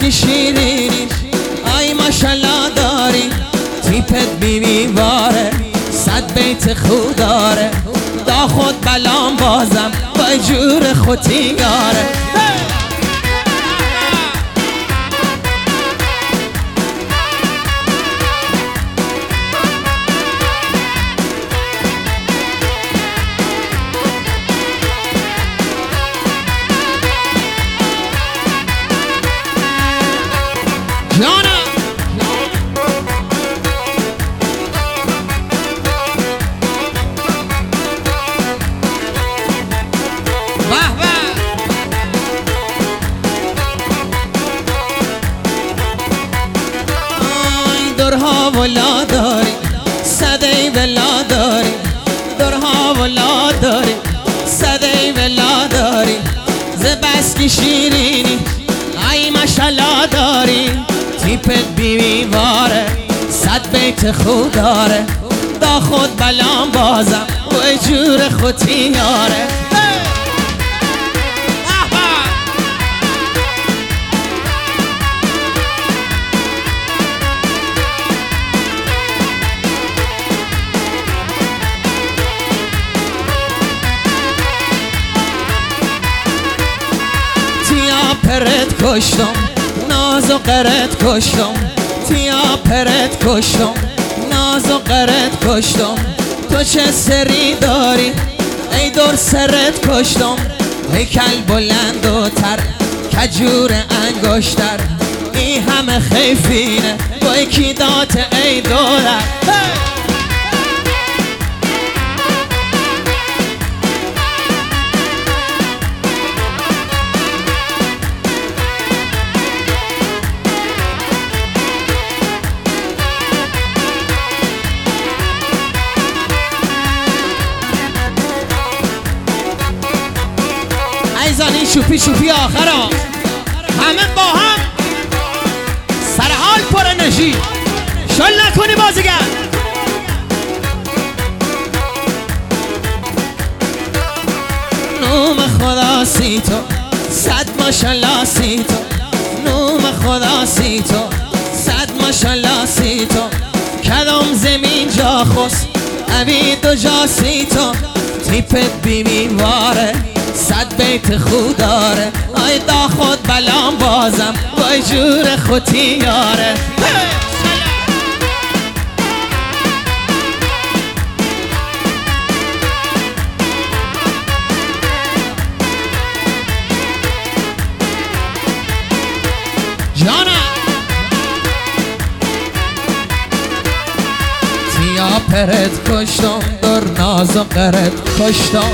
که شیرینی آی ماشالله داری تیپت بیواره صد بیت خود داره دا خود بلام بازم با جور خودیاره جانا درها ولا داری صدی ولا داری درها ولا داری صدی ولا داری زبس کی شیرینی ای ماشالله داری تیپت بیواره صد بیت خود داره دا خود بلام بازم و جور خودیاره پرت کشتم ناز و قرت کشتم تیا پرت کشتم ناز و قرت کشتم تو چه سری داری ای دور سرت کشتم هیکل بلند و تر کجور انگشتر ای همه خیفینه با یکی دات ای دولت ایزانی شوپی آخرا همه با هم سرحال پر انرژی شل نکنی بازیگر نوم خدا سی تو صد ماشالله سی تو نوم خدا سی تو صد ماشالله سی تو کدام زمین جا خست ابی دو جا سی تو تیپت بیواره صد بیت خود داره آی دا خود بلام بازم وای جور خودیاره جانا تیا پرت کشتم در ناز و قرت کشتم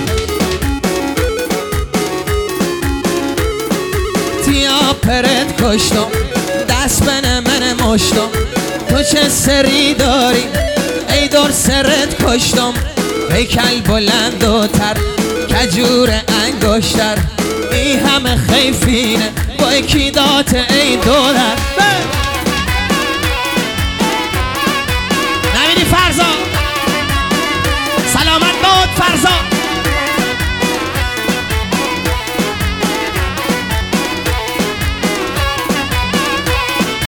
تیا پرت کشتم دست بنه من مشتم تو چه سری داری ای دور سرت کشتم هیکل بلند و تر کجور انگشتر ای همه خیفینه با یکی دات ای دولت